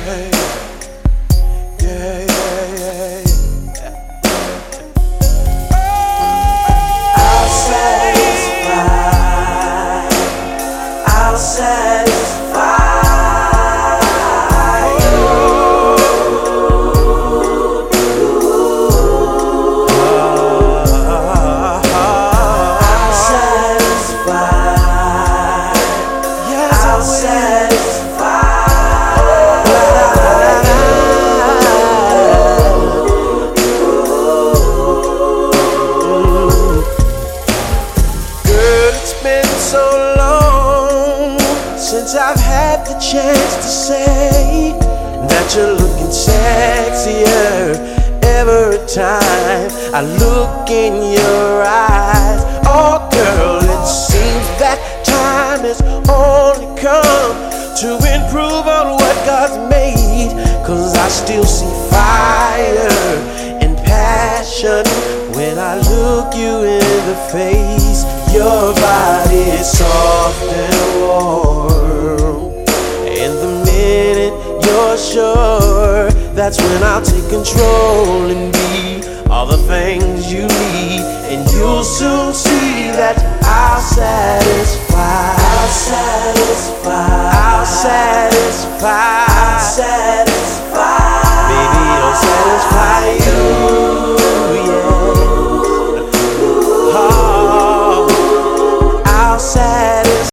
yeah, yeah, yeah. I'll satisfy. I'll satisfy. Since I've had the chance to say that you're looking sexier every time I look in your eyes. Oh girl, it seems that time has only come to improve on what God's made, 'cause I still see fire and passion when I look you in the face. Your body is soft and warm, and the minute you're sure, that's when I'll take control and be all the things you need. And you'll soon see that I'll satisfy. I'll satisfy. I'll satisfy.